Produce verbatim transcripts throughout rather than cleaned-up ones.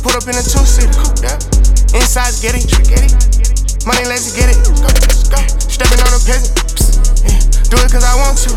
put up in a two-seater. Yeah. Inside get it. Money, let's get it. Stepping on a peasant. Yeah. Do it cause I want to.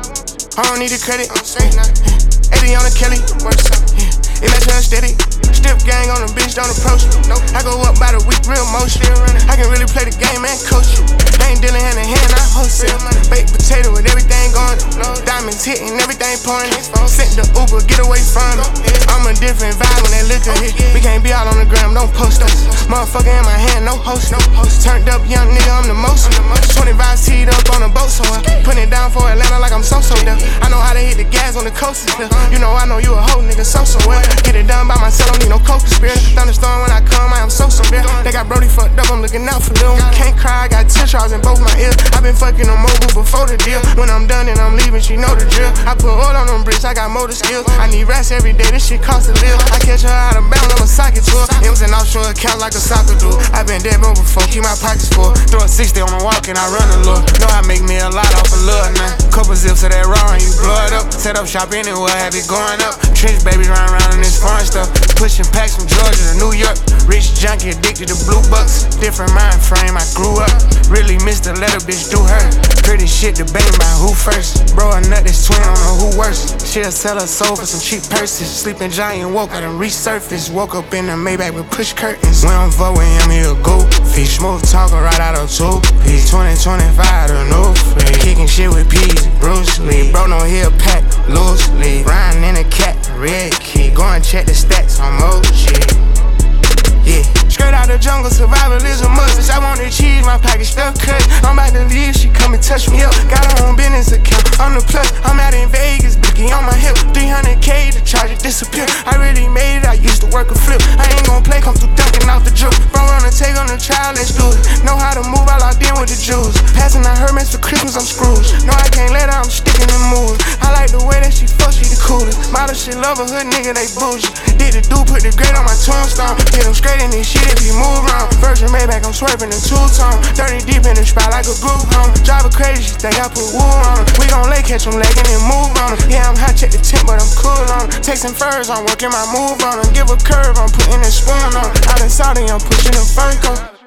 I don't need the credit. eighty on the Kelly. Yeah. It let you steady. Stiff gang on the bitch, don't approach me. Nope. I go up by the week, real motion. I can really play the game and coach you. I ain't dealing hand in hand, I wholesale. Baked potato with everything going. Diamonds hitting, everything pouring. Sent the Uber, get away from it. I'm a different vibe when that liquor hit. We can't be out on the gram, don't post us. Motherfucker in my hand, no host. Turned up young nigga, I'm the most. twenty-five teed up on a boat, so I'm putting it down for Atlanta like I'm so-so there. I know how to hit the gas on the coast. You know I know you a hoe nigga, so-so well. Get it done by myself, don't need no co-conspirator. Thunderstorm when I come, I am so severe. They got Brody fucked up, I'm looking out for them. Can't cry, I got teardrops in both my ears. I been fucking them over before the deal. When I'm done and I'm leaving, she know the drill. I put oil on them bricks, I got motor skills. I need rest every day, this shit costs a live. I catch her out of bounds, I'm a socket tour. M's and offshore account like a soccer dude. I been dead broke before, keep my pockets full. Throw a sixty on the walk and I run a little. Know I make me a lot off a love now. Couple zips of that raw and you blow it up. Set up shop anywhere, have it going up. Trench babies run around in this foreign stuff. Pushing packs from Georgia to New York. Rich junkie addicted to blue bucks. Different mind frame, I grew up. Really missed the letter, bitch, do her. Pretty shit debating about who first. Bro, a nut is twin, I don't know who worse. She'll sell her soul for some cheap purses. Sleeping giant woke, I done resurfaced. Woke up in the Maybach with push curtains. When I'm fuck with him, he a goldfish. Smooth talker right out of two piece. twenty twenty-five, the new free. Kicking shit with peas, Bruce Lee. Bro, no heel pack, loosely. Riding in a cat, red key. Go and check the stats on O G. Yeah. Straight out the jungle, survival is a must. I want the cheese, my pocket stuff cut. I'm about to leave, she come and touch me up. Got her own business account, I'm the plus. I'm out in Vegas, Blicky on my hip. three hundred K to charge it disappear. I really made it, I used to work a flip. I ain't gon' play, come through dunking off the drip. Front runner, take on the trial, let's do it. Know how to move, I locked in with the Jews. Passing out Hermes for Christmas, I'm Scrooge. No, I can't let her, I'm sticking in moves. I like the way that she fuck, she the coolest. Model shit, love a hood nigga, they bougie. Did the dude, put the grade on my tombstone. Hit him straight in this shit if he move wrong. Virgin Maybach, I'm swerving in two-tone. thirty deep in the spot like a group home. Drive her crazy, she think I put wool on her. We gon' lay, catch him lagging and move on her. Yeah, I'm hot, check the temp, but I'm cool on her. Texting furs, I'm working my move on her. Give a curve, I'm putting a spoon on her. Out in Saudi, I'm pushing a Furco.